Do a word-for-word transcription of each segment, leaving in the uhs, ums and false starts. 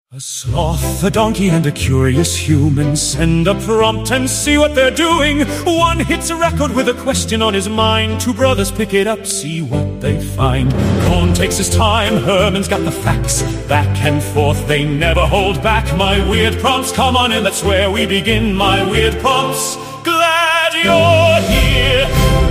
A sloth, a donkey, and a curious human send a prompt and see what they're doing. One hits a record with a question on his mind. Two brothers pick it up, see what they find. Cohn takes his time, Herman's got the facts. Back and forth, they never hold back. My weird prompts, come on in, that's where we begin. My weird prompts, glad you're here.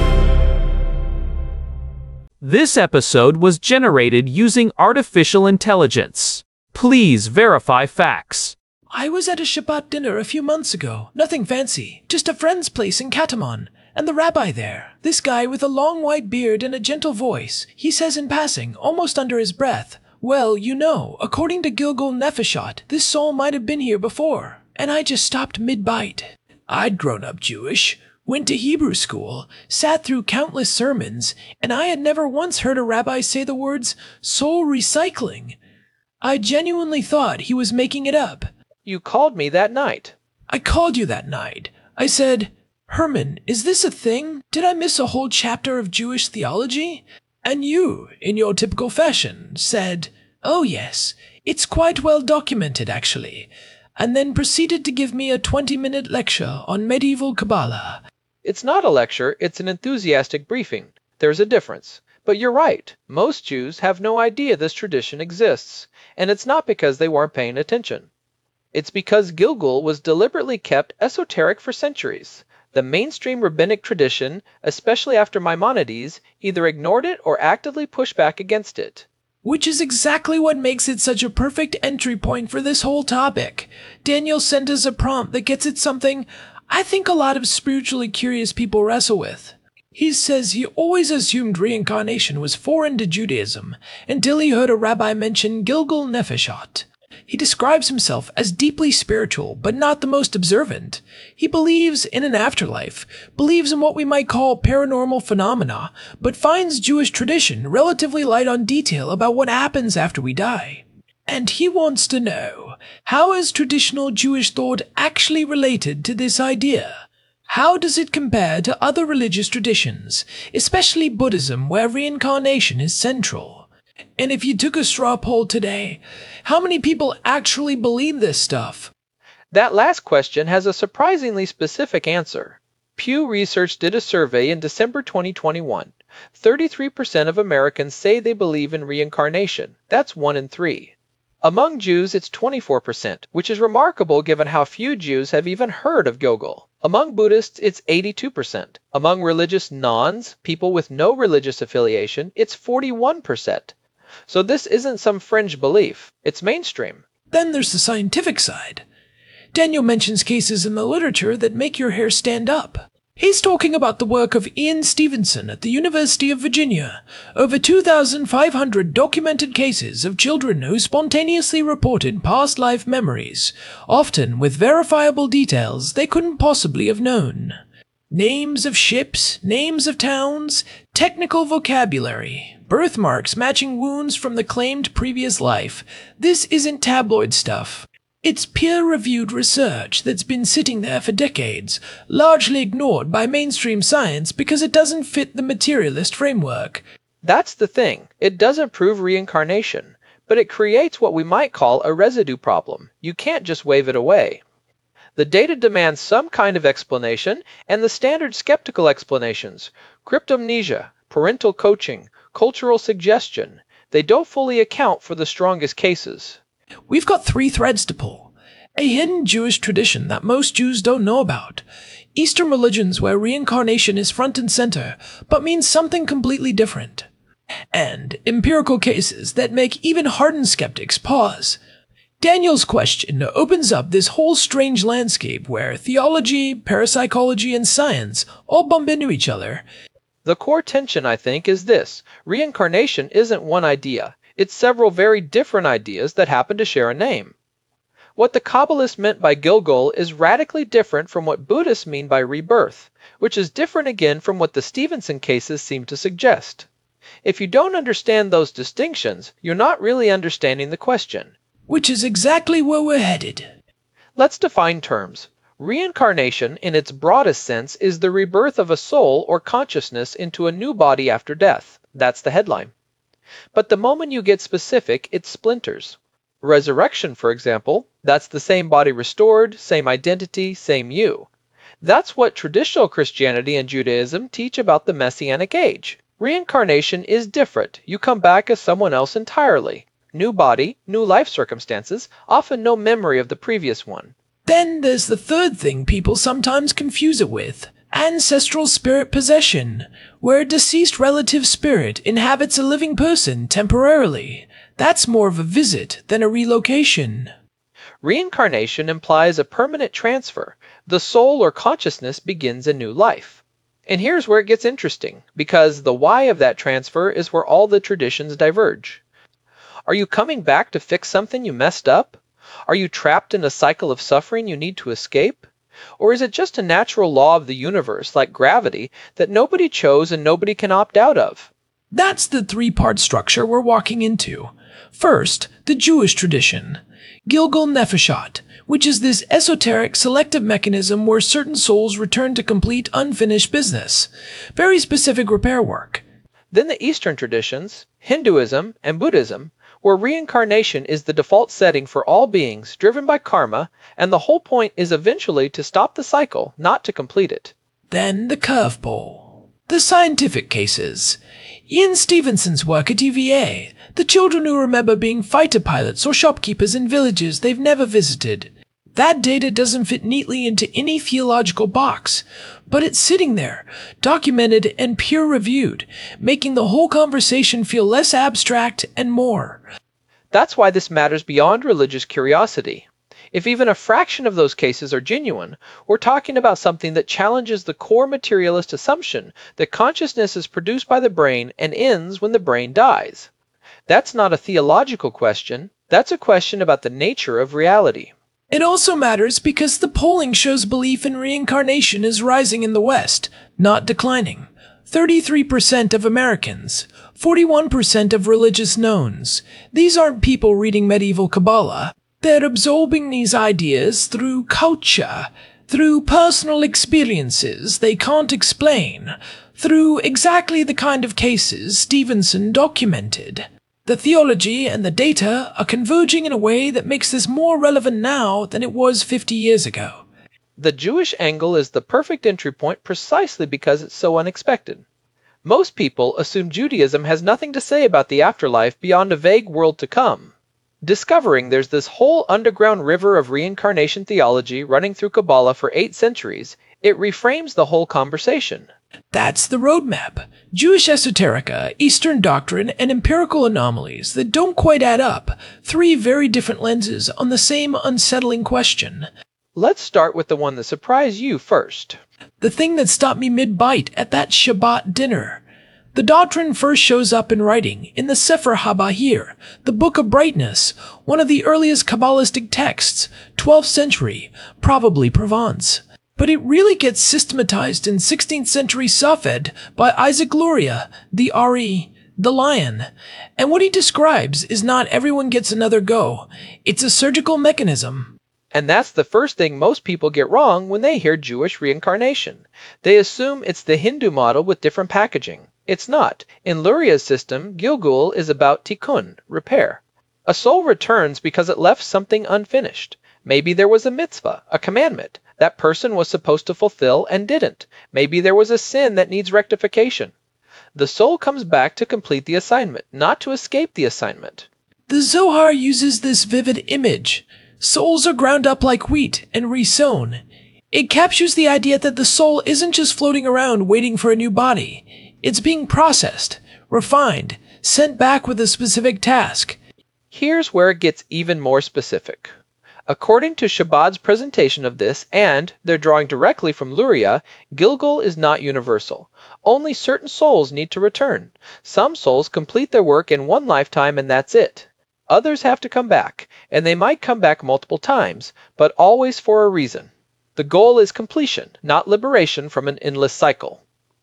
This episode was generated using artificial intelligence. Please verify facts. I was at a Shabbat dinner a few months ago. Nothing fancy, just a friend's place in Katamon. And the rabbi there, this guy with a long white beard and a gentle voice, he says in passing, almost under his breath, "Well, you know, according to Gilgul Nefeshot, this soul might have been here before." And I just stopped mid-bite. I'd grown up Jewish, went to Hebrew school, sat through countless sermons, and I had never once heard a rabbi say the words soul recycling. I genuinely thought he was making it up. You called me that night. I called you that night. I said, "Herman, is this a thing? Did I miss a whole chapter of Jewish theology?" And you, in your typical fashion, said, "Oh yes, it's quite well documented actually," and then proceeded to give me a twenty-minute lecture on medieval Kabbalah. It's not a lecture, it's an enthusiastic briefing. There's a difference. But you're right, most Jews have no idea this tradition exists, and it's not because they weren't paying attention. It's because Gilgul was deliberately kept esoteric for centuries. The mainstream rabbinic tradition, especially after Maimonides, either ignored it or actively pushed back against it. Which is exactly what makes it such a perfect entry point for this whole topic. Daniel sent us a prompt that gets at something I think a lot of spiritually curious people wrestle with. He says he always assumed reincarnation was foreign to Judaism until he heard a rabbi mention Gilgul Nefeshot. He describes himself as deeply spiritual, but not the most observant. He believes in an afterlife, believes in what we might call paranormal phenomena, but finds Jewish tradition relatively light on detail about what happens after we die. And he wants to know, how is traditional Jewish thought actually related to this idea? How does it compare to other religious traditions, especially Buddhism, where reincarnation is central? And if you took a straw poll today, how many people actually believe this stuff? That last question has a surprisingly specific answer. Pew Research did a survey in December twenty twenty-one. thirty-three percent of Americans say they believe in reincarnation. That's one in three. Among Jews, it's twenty-four percent, which is remarkable given how few Jews have even heard of Gilgul. Among Buddhists, it's eighty-two percent. Among religious nones, people with no religious affiliation, it's forty-one percent. So this isn't some fringe belief, it's mainstream. Then there's the scientific side. Daniel mentions cases in the literature that make your hair stand up. He's talking about the work of Ian Stevenson at the University of Virginia. Over two thousand five hundred documented cases of children who spontaneously reported past life memories, often with verifiable details they couldn't possibly have known. Names of ships, names of towns, technical vocabulary, birthmarks matching wounds from the claimed previous life. This isn't tabloid stuff. It's peer-reviewed research that's been sitting there for decades, largely ignored by mainstream science because it doesn't fit the materialist framework. That's the thing. It doesn't prove reincarnation, but it creates what we might call a residue problem. You can't just wave it away. The data demands some kind of explanation, and the standard skeptical explanations, cryptomnesia, parental coaching, cultural suggestion, they don't fully account for the strongest cases. We've got three threads to pull. A hidden Jewish tradition that most Jews don't know about. Eastern religions where reincarnation is front and center, but means something completely different. And empirical cases that make even hardened skeptics pause. Daniel's question opens up this whole strange landscape where theology, parapsychology, and science all bump into each other. The core tension, I think, is this. Reincarnation isn't one idea. It's several very different ideas that happen to share a name. What the Kabbalists meant by Gilgul is radically different from what Buddhists mean by rebirth, which is different again from what the Stevenson cases seem to suggest. If you don't understand those distinctions, you're not really understanding the question. Which is exactly where we're headed. Let's define terms. Reincarnation, in its broadest sense, is the rebirth of a soul or consciousness into a new body after death. That's the headline. But the moment you get specific, it splinters. Resurrection, for example, that's the same body restored, same identity, same you. That's what traditional Christianity and Judaism teach about the Messianic age. Reincarnation is different. You come back as someone else entirely. New body, new life circumstances, often no memory of the previous one. Then there's the third thing people sometimes confuse it with: ancestral spirit possession, where a deceased relative spirit inhabits a living person temporarily. That's more of a visit than a relocation. Reincarnation implies a permanent transfer. The soul or consciousness begins a new life. And here's where it gets interesting, because the why of that transfer is where all the traditions diverge. Are you coming back to fix something you messed up? Are you trapped in a cycle of suffering you need to escape? Or is it just a natural law of the universe, like gravity, that nobody chose and nobody can opt out of? That's the three-part structure we're walking into. First, the Jewish tradition, Gilgul Nefashot, which is this esoteric selective mechanism where certain souls return to complete unfinished business. Very specific repair work. Then the Eastern traditions, Hinduism and Buddhism, where reincarnation is the default setting for all beings, driven by karma, and the whole point is eventually to stop the cycle, not to complete it. Then the curveball. The scientific cases. Ian Stevenson's work at U V A. The children who remember being fighter pilots or shopkeepers in villages they've never visited. That data doesn't fit neatly into any theological box, but it's sitting there, documented and peer-reviewed, making the whole conversation feel less abstract and more. That's why this matters beyond religious curiosity. If even a fraction of those cases are genuine, we're talking about something that challenges the core materialist assumption that consciousness is produced by the brain and ends when the brain dies. That's not a theological question, that's a question about the nature of reality. It also matters because the polling shows belief in reincarnation is rising in the West, not declining. thirty-three percent of Americans, forty-one percent of religious knowns. These aren't people reading medieval Kabbalah. They're absorbing these ideas through culture, through personal experiences they can't explain, through exactly the kind of cases Stevenson documented. The theology and the data are converging in a way that makes this more relevant now than it was fifty years ago. The Jewish angle is the perfect entry point precisely because it's so unexpected. Most people assume Judaism has nothing to say about the afterlife beyond a vague world to come. Discovering there's this whole underground river of reincarnation theology running through Kabbalah for eight centuries, it reframes the whole conversation. That's the roadmap. Jewish esoterica, Eastern doctrine, and empirical anomalies that don't quite add up. Three very different lenses on the same unsettling question. Let's start with the one that surprised you first. The thing that stopped me mid-bite at that Shabbat dinner. The doctrine first shows up in writing in the Sefer HaBahir, the Book of Brightness, one of the earliest Kabbalistic texts, twelfth century, probably Provence. But it really gets systematized in sixteenth century Safed by Isaac Luria, the Ari, the lion. And what he describes is not everyone gets another go. It's a surgical mechanism. And that's the first thing most people get wrong when they hear Jewish reincarnation. They assume it's the Hindu model with different packaging. It's not. In Luria's system, Gilgul is about tikkun, repair. A soul returns because it left something unfinished. Maybe there was a mitzvah, a commandment, that person was supposed to fulfill and didn't. Maybe there was a sin that needs rectification. The soul comes back to complete the assignment, not to escape the assignment. The Zohar uses this vivid image. Souls are ground up like wheat and resown. It captures the idea that the soul isn't just floating around waiting for a new body. It's being processed, refined, sent back with a specific task. Here's where it gets even more specific. According to Chabad's presentation of this, and they're drawing directly from Luria, Gilgul is not universal. Only certain souls need to return. Some souls complete their work in one lifetime and that's it. Others have to come back, and they might come back multiple times, but always for a reason. The goal is completion, not liberation from an endless cycle.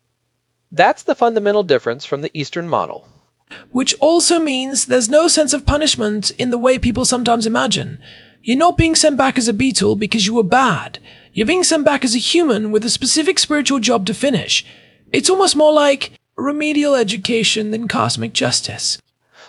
That's the fundamental difference from the Eastern model. Which also means there's no sense of punishment in the way people sometimes imagine. You're not being sent back as a beetle because you were bad. You're being sent back as a human with a specific spiritual job to finish. It's almost more like remedial education than cosmic justice.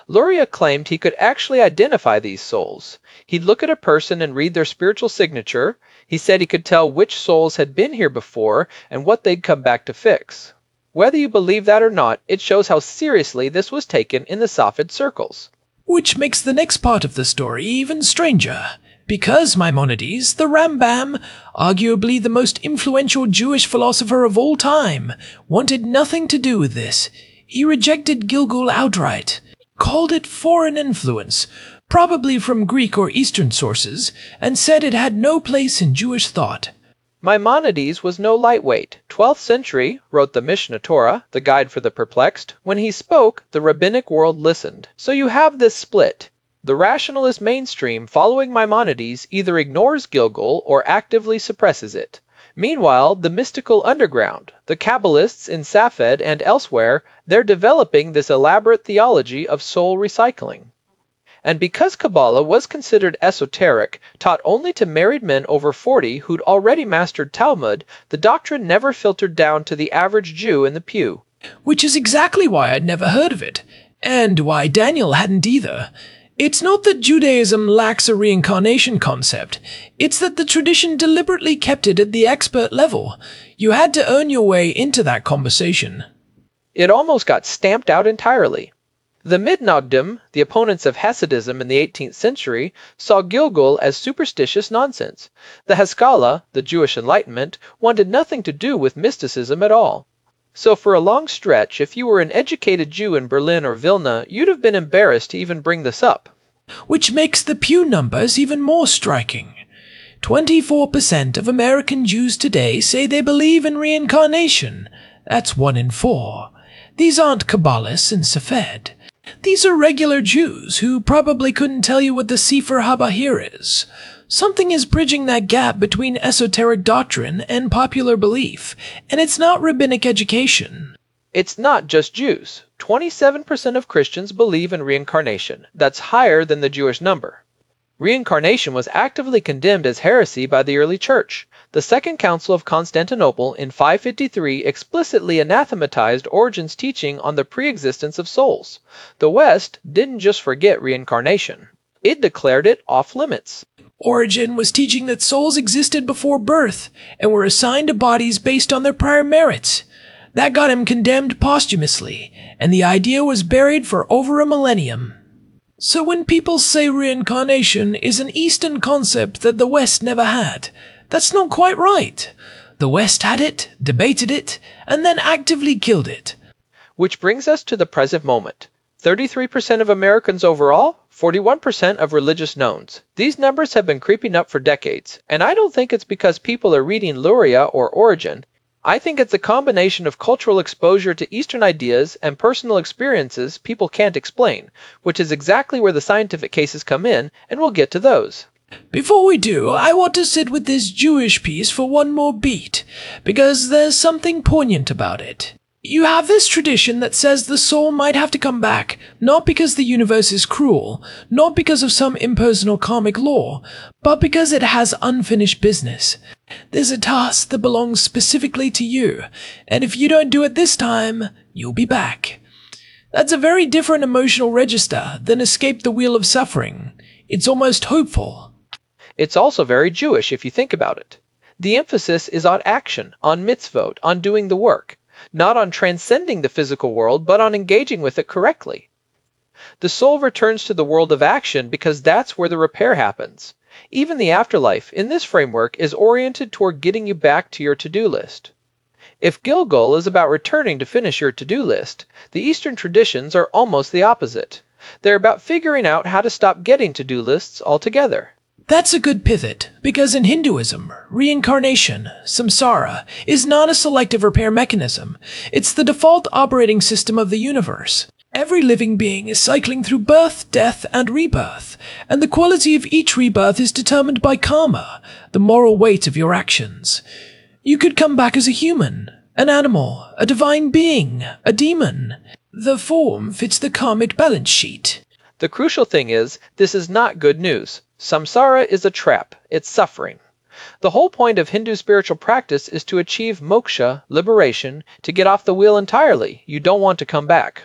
Luria claimed he could actually identify these souls. He'd look at a person and read their spiritual signature. He said he could tell which souls had been here before and what they'd come back to fix. Whether you believe that or not, it shows how seriously this was taken in the Safed circles. Which makes the next part of the story even stranger. Because Maimonides, the Rambam, arguably the most influential Jewish philosopher of all time, wanted nothing to do with this. He rejected Gilgul outright, called it foreign influence, probably from Greek or Eastern sources, and said it had no place in Jewish thought. Maimonides was no lightweight. twelfth century, wrote the Mishneh Torah, the guide for the perplexed. When he spoke, the rabbinic world listened. So you have this split. The rationalist mainstream following Maimonides either ignores Gilgul or actively suppresses it. Meanwhile, the mystical underground, the Kabbalists in Safed and elsewhere, they're developing this elaborate theology of soul recycling. And because Kabbalah was considered esoteric, taught only to married men over forty who'd already mastered Talmud, the doctrine never filtered down to the average Jew in the pew. Which is exactly why I'd never heard of it, and why Daniel hadn't either. It's not that Judaism lacks a reincarnation concept, it's that the tradition deliberately kept it at the expert level. You had to earn your way into that conversation. It almost got stamped out entirely. The Mitnagdim, the opponents of Hasidism in the eighteenth century, saw Gilgul as superstitious nonsense. The Haskalah, the Jewish Enlightenment, wanted nothing to do with mysticism at all. So for a long stretch, if you were an educated Jew in Berlin or Vilna, you'd have been embarrassed to even bring this up. Which makes the pew numbers even more striking. twenty-four percent of American Jews today say they believe in reincarnation. That's one in four. These aren't Kabbalists and Safed. These are regular Jews who probably couldn't tell you what the Sefer HaBahir is. Something is bridging that gap between esoteric doctrine and popular belief, and it's not rabbinic education. It's not just Jews. twenty-seven percent of Christians believe in reincarnation. That's higher than the Jewish number. Reincarnation was actively condemned as heresy by the early church. The Second Council of Constantinople in five fifty-three explicitly anathematized Origen's teaching on the pre-existence of souls. The West didn't just forget reincarnation. It declared it off-limits. Origen was teaching that souls existed before birth and were assigned to bodies based on their prior merits. That got him condemned posthumously, and the idea was buried for over a millennium. So when people say reincarnation is an Eastern concept that the West never had, that's not quite right. The West had it, debated it, and then actively killed it. Which brings us to the present moment. thirty-three percent of Americans overall, forty-one percent of religious knowns. These numbers have been creeping up for decades, and I don't think it's because people are reading Luria or Origen. I think it's a combination of cultural exposure to Eastern ideas and personal experiences people can't explain, which is exactly where the scientific cases come in, and we'll get to those. Before we do, I want to sit with this Jewish piece for one more beat, because there's something poignant about it. You have this tradition that says the soul might have to come back, not because the universe is cruel, not because of some impersonal karmic law, but because it has unfinished business. There's a task that belongs specifically to you, and if you don't do it this time, you'll be back. That's a very different emotional register than escape the wheel of suffering. It's almost hopeful. It's also very Jewish if you think about it. The emphasis is on action, on mitzvot, on doing the work. Not on transcending the physical world, but on engaging with it correctly. The soul returns to the world of action because that's where the repair happens. Even the afterlife, in this framework, is oriented toward getting you back to your to-do list. If Gilgul is about returning to finish your to-do list, the Eastern traditions are almost the opposite. They're about figuring out how to stop getting to-do lists altogether. That's a good pivot, because in Hinduism, reincarnation, samsara, is not a selective repair mechanism. It's the default operating system of the universe. Every living being is cycling through birth, death, and rebirth, and the quality of each rebirth is determined by karma, the moral weight of your actions. You could come back as a human, an animal, a divine being, a demon. The form fits the karmic balance sheet. The crucial thing is, this is not good news. Samsara is a trap. It's suffering. The whole point of Hindu spiritual practice is to achieve moksha, liberation, to get off the wheel entirely. You don't want to come back.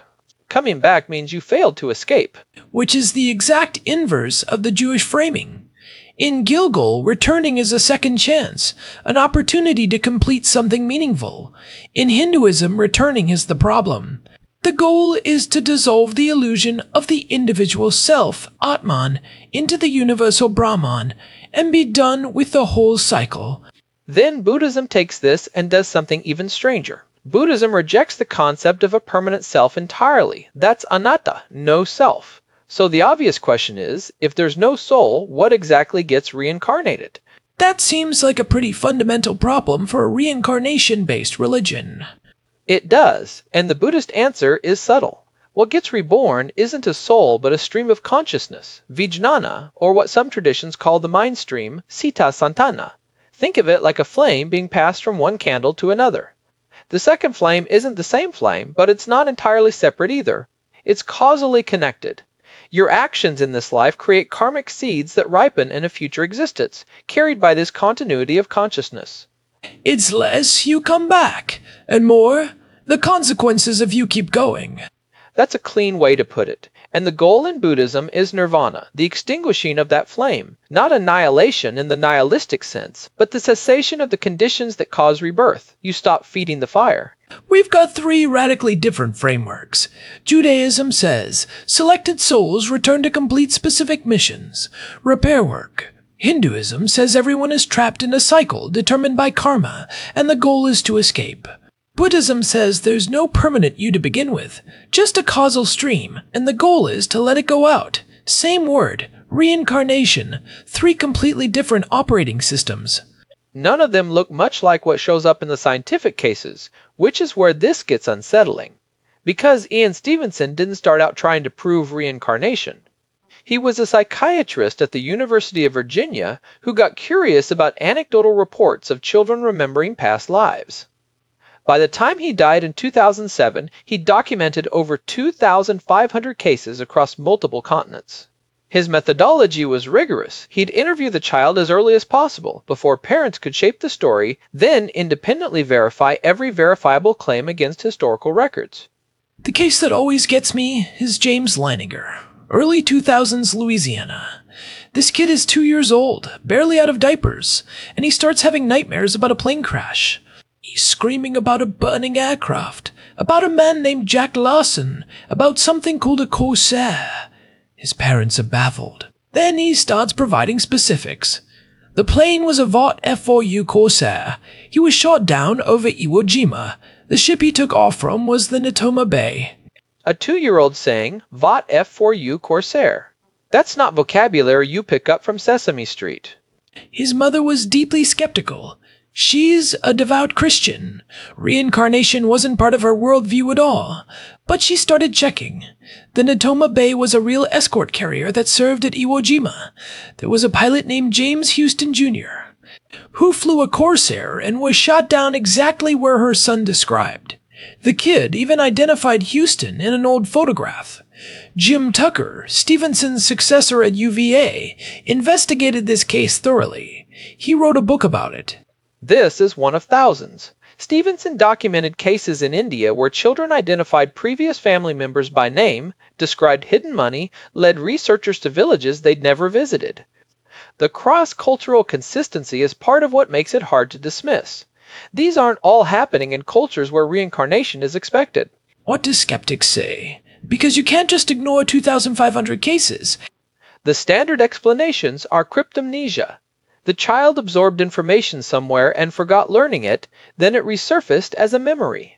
Coming back means you failed to escape. Which is the exact inverse of the Jewish framing. In Gilgal, returning is a second chance, an opportunity to complete something meaningful. In Hinduism, returning is the problem. The goal is to dissolve the illusion of the individual self, Atman, into the universal Brahman, and be done with the whole cycle. Then Buddhism takes this and does something even stranger. Buddhism rejects the concept of a permanent self entirely. That's anatta, no self. So the obvious question is, if there's no soul, what exactly gets reincarnated? That seems like a pretty fundamental problem for a reincarnation-based religion. It does, and the Buddhist answer is subtle. What gets reborn isn't a soul but a stream of consciousness, vijnana, or what some traditions call the mind stream, sita santana. Think of it like a flame being passed from one candle to another. The second flame isn't the same flame, but it's not entirely separate either. It's causally connected. Your actions in this life create karmic seeds that ripen in a future existence, carried by this continuity of consciousness. It's less you come back, and more the consequences if you keep going. That's a clean way to put it. And the goal in Buddhism is nirvana, the extinguishing of that flame. Not annihilation in the nihilistic sense, but the cessation of the conditions that cause rebirth. You stop feeding the fire. We've got three radically different frameworks. Judaism says, selected souls return to complete specific missions, repair work. Hinduism says everyone is trapped in a cycle determined by karma, and the goal is to escape. Buddhism says there's no permanent you to begin with, just a causal stream, and the goal is to let it go out. Same word, reincarnation, three completely different operating systems. None of them look much like what shows up in the scientific cases, which is where this gets unsettling. Because Ian Stevenson didn't start out trying to prove reincarnation. He was a psychiatrist at the University of Virginia who got curious about anecdotal reports of children remembering past lives. By the time he died in two thousand seven, he documented over two thousand five hundred cases across multiple continents. His methodology was rigorous. He'd interview the child as early as possible, before parents could shape the story, then independently verify every verifiable claim against historical records. The case that always gets me is James Leininger, early two thousands Louisiana. This kid is two years old, barely out of diapers, and he starts having nightmares about a plane crash. He's screaming about a burning aircraft, about a man named Jack Lawson, about something called a Corsair. His parents are baffled. Then he starts providing specifics. The plane was a Vought F four U Corsair. He was shot down over Iwo Jima. The ship he took off from was the Natoma Bay. A two-year-old saying, Vought F four U Corsair. That's not vocabulary you pick up from Sesame Street. His mother was deeply skeptical. She's a devout Christian. Reincarnation wasn't part of her worldview at all. But she started checking. The Natoma Bay was a real escort carrier that served at Iwo Jima. There was a pilot named James Houston Junior, who flew a Corsair and was shot down exactly where her son described. The kid even identified Houston in an old photograph. Jim Tucker, Stevenson's successor at U V A, investigated this case thoroughly. He wrote a book about it. This is one of thousands. Stevenson documented cases in India where children identified previous family members by name, described hidden money, led researchers to villages they'd never visited. The cross-cultural consistency is part of what makes it hard to dismiss. These aren't all happening in cultures where reincarnation is expected. What do skeptics say? Because you can't just ignore two thousand five hundred cases. The standard explanations are cryptomnesia. The child absorbed information somewhere and forgot learning it, then it resurfaced as a memory.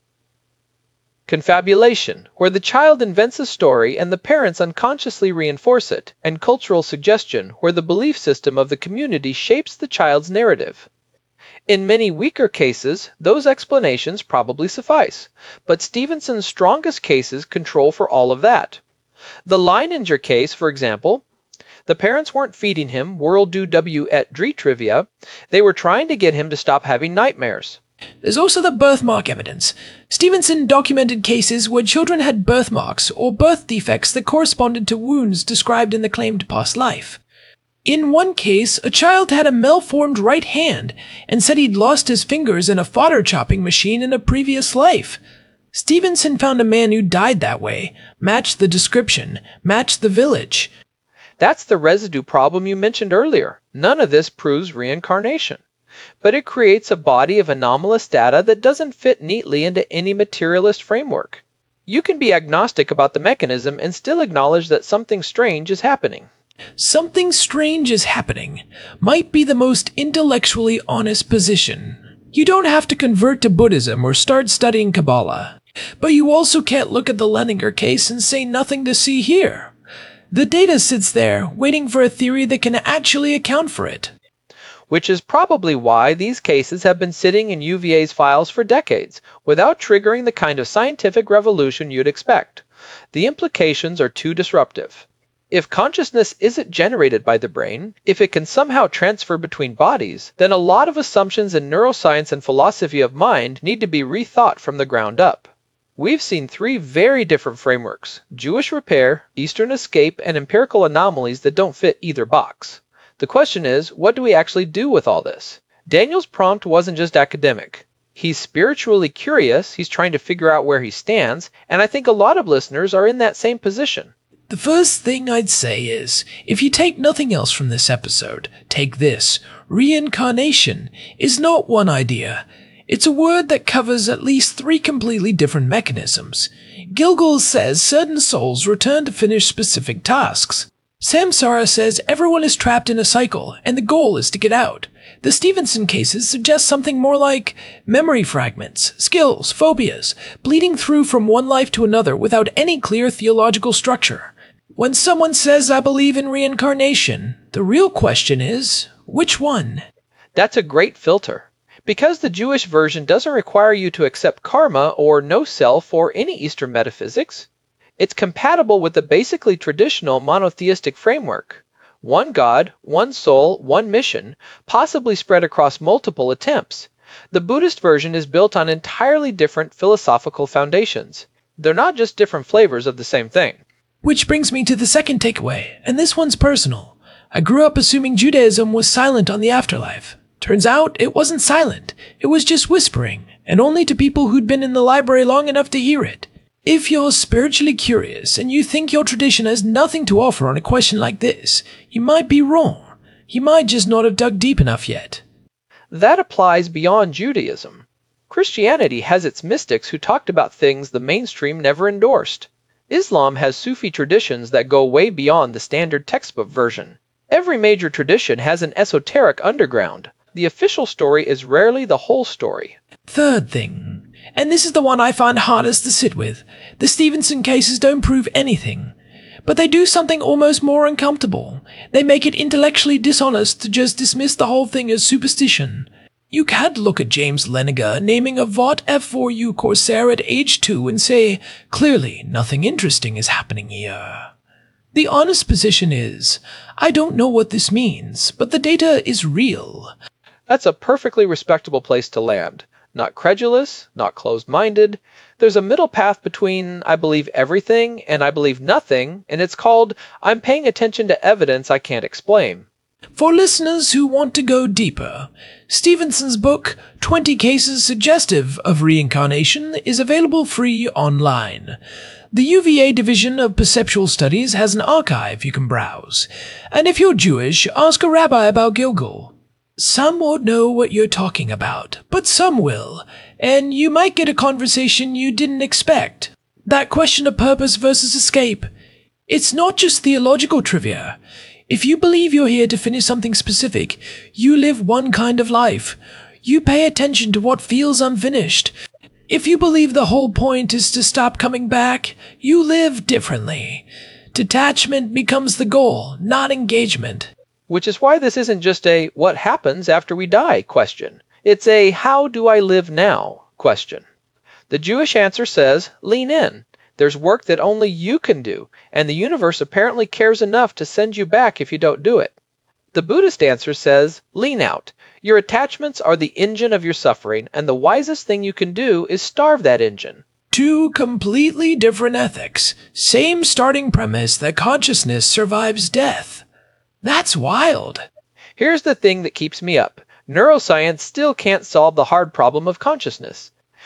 Confabulation, where the child invents a story and the parents unconsciously reinforce it, and cultural suggestion, where the belief system of the community shapes the child's narrative. In many weaker cases, those explanations probably suffice, but Stevenson's strongest cases control for all of that. The Leininger case, for example, the parents weren't feeding him World Do W et Dre trivia, they were trying to get him to stop having nightmares. There's also the birthmark evidence. Stevenson documented cases where children had birthmarks or birth defects that corresponded to wounds described in the claimed past life. In one case, a child had a malformed right hand and said he'd lost his fingers in a fodder chopping machine in a previous life. Stevenson found a man who died that way, matched the description, matched the village. That's the residue problem you mentioned earlier. None of this proves reincarnation. But it creates a body of anomalous data that doesn't fit neatly into any materialist framework. You can be agnostic about the mechanism and still acknowledge that something strange is happening. Something strange is happening might be the most intellectually honest position. You don't have to convert to Buddhism or start studying Kabbalah. But you also can't look at the Leninger case and say nothing to see here. The data sits there, waiting for a theory that can actually account for it. Which is probably why these cases have been sitting in U V A's files for decades, without triggering the kind of scientific revolution you'd expect. The implications are too disruptive. If consciousness isn't generated by the brain, if it can somehow transfer between bodies, then a lot of assumptions in neuroscience and philosophy of mind need to be rethought from the ground up. We've seen three very different frameworks: Jewish repair, Eastern escape, and empirical anomalies that don't fit either box. The question is, what do we actually do with all this? Daniel's prompt wasn't just academic. He's spiritually curious, he's trying to figure out where he stands, and I think a lot of listeners are in that same position. The first thing I'd say is, if you take nothing else from this episode, take this. Reincarnation is not one idea. It's a word that covers at least three completely different mechanisms. Gilgal says certain souls return to finish specific tasks. Samsara says everyone is trapped in a cycle, and the goal is to get out. The Stevenson cases suggest something more like memory fragments, skills, phobias, bleeding through from one life to another without any clear theological structure. When someone says, "I believe in reincarnation," the real question is, which one? That's a great filter. Because the Jewish version doesn't require you to accept karma or no self or any Eastern metaphysics, it's compatible with the basically traditional monotheistic framework. One God, one soul, one mission, possibly spread across multiple attempts. The Buddhist version is built on entirely different philosophical foundations. They're not just different flavors of the same thing. Which brings me to the second takeaway, and this one's personal. I grew up assuming Judaism was silent on the afterlife. Turns out it wasn't silent. It was just whispering, and only to people who'd been in the library long enough to hear it. If you're spiritually curious and you think your tradition has nothing to offer on a question like this, you might be wrong. You might just not have dug deep enough yet. That applies beyond Judaism. Christianity has its mystics who talked about things the mainstream never endorsed. Islam has Sufi traditions that go way beyond the standard textbook version. Every major tradition has an esoteric underground. The official story is rarely the whole story. Third thing, and this is the one I find hardest to sit with, the Stevenson cases don't prove anything. But they do something almost more uncomfortable. They make it intellectually dishonest to just dismiss the whole thing as superstition. You can't look at James Leninger naming a Vought F four U Corsair at age two and say, clearly, nothing interesting is happening here. The honest position is, I don't know what this means, but the data is real. That's a perfectly respectable place to land. Not credulous, not closed-minded. There's a middle path between I believe everything and I believe nothing, and it's called I'm paying attention to evidence I can't explain. For listeners who want to go deeper, Stevenson's book, twenty Cases Suggestive of Reincarnation, is available free online. The U V A Division of Perceptual Studies has an archive you can browse. And if you're Jewish, ask a rabbi about Gilgal. Some won't know what you're talking about, but some will, and you might get a conversation you didn't expect. That question of purpose versus escape, it's not just theological trivia. If you believe you're here to finish something specific, you live one kind of life. You pay attention to what feels unfinished. If you believe the whole point is to stop coming back, you live differently. Detachment becomes the goal, not engagement. Which is why this isn't just a what happens after we die question. It's a how do I live now question. The Jewish answer says, lean in. There's work that only you can do, and the universe apparently cares enough to send you back if you don't do it. The Buddhist answer says, lean out. Your attachments are the engine of your suffering, and the wisest thing you can do is starve that engine. Two completely different ethics. Same starting premise that consciousness survives death. That's wild. Here's the thing that keeps me up. Neuroscience still can't solve the hard problem of consciousness.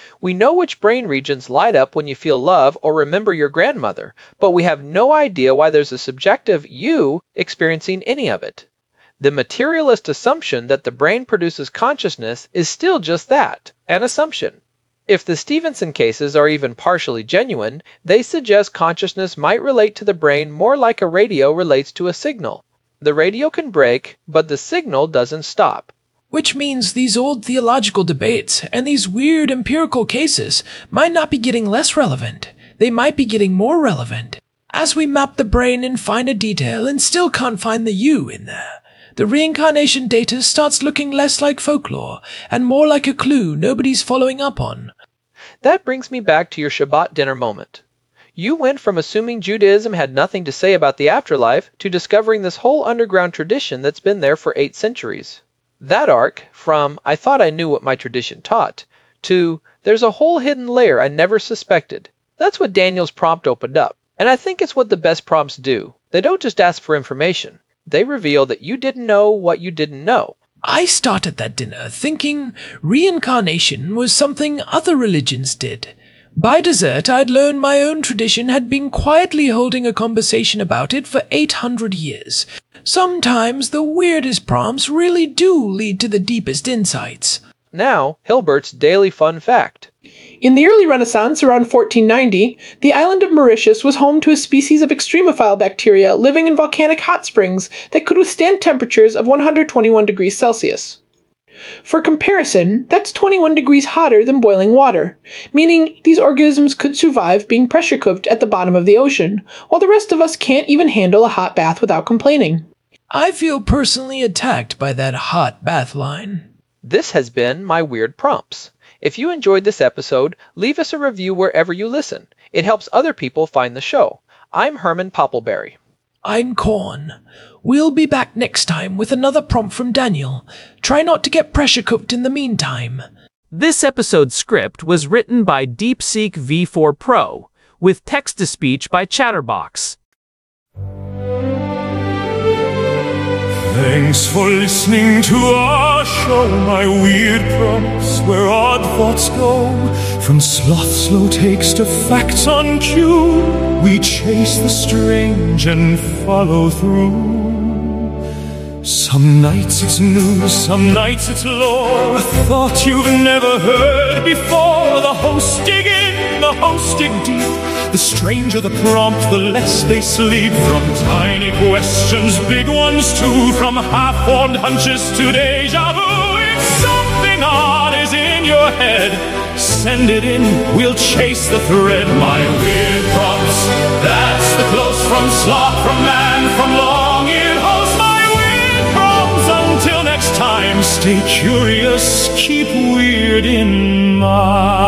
We know which brain regions light up when you feel love or remember your grandmother, but we have no idea why there's a subjective you experiencing any of it. The materialist assumption that the brain produces consciousness is still just that, an assumption. If the Stevenson cases are even partially genuine, they suggest consciousness might relate to the brain more like a radio relates to a signal. The radio can break, but the signal doesn't stop. Which means these old theological debates and these weird empirical cases might not be getting less relevant. They might be getting more relevant. As we map the brain and find a detail and still can't find the you in there, the reincarnation data starts looking less like folklore and more like a clue nobody's following up on. That brings me back to your Shabbat dinner moment. You went from assuming Judaism had nothing to say about the afterlife to discovering this whole underground tradition that's been there for eight centuries. That arc, from I thought I knew what my tradition taught, to there's a whole hidden layer I never suspected. That's what Daniel's prompt opened up. And I think it's what the best prompts do. They don't just ask for information. They reveal that you didn't know what you didn't know. I started that dinner thinking reincarnation was something other religions did. By dessert, I'd learned my own tradition had been quietly holding a conversation about it for eight hundred years. Sometimes the weirdest prompts really do lead to the deepest insights. Now, Hilbert's daily fun fact. In the early Renaissance, around fourteen ninety, the island of Mauritius was home to a species of extremophile bacteria living in volcanic hot springs that could withstand temperatures of one hundred twenty-one degrees Celsius. For comparison, that's twenty-one degrees hotter than boiling water, meaning these organisms could survive being pressure cooked at the bottom of the ocean, while the rest of us can't even handle a hot bath without complaining. I feel personally attacked by that hot bath line. This has been my Weird Prompts. If you enjoyed this episode, leave us a review wherever you listen. It helps other people find the show. I'm Herman Poppleberry. I'm Corn. We'll be back next time with another prompt from Daniel. Try not to get pressure cooked in the meantime. This episode's script was written by DeepSeek V four Pro, with text-to-speech by Chatterbox. Thanks for listening to our show, my weird prompts, where odd thoughts go. From sloth slow takes to facts on cue, we chase the strange and follow through. Some nights it's news, some nights it's lore, a thought you've never heard before. The hosts dig in, the hosts dig deep. The stranger the prompt, the less they sleep. From tiny questions, big ones too, from half-formed hunches to deja vu. If something odd is in your head, send it in, we'll chase the thread. My weird prompts, that's the close from sloth, from man, from long-eared host. My weird prompts, until next time, stay curious, keep weird in mind.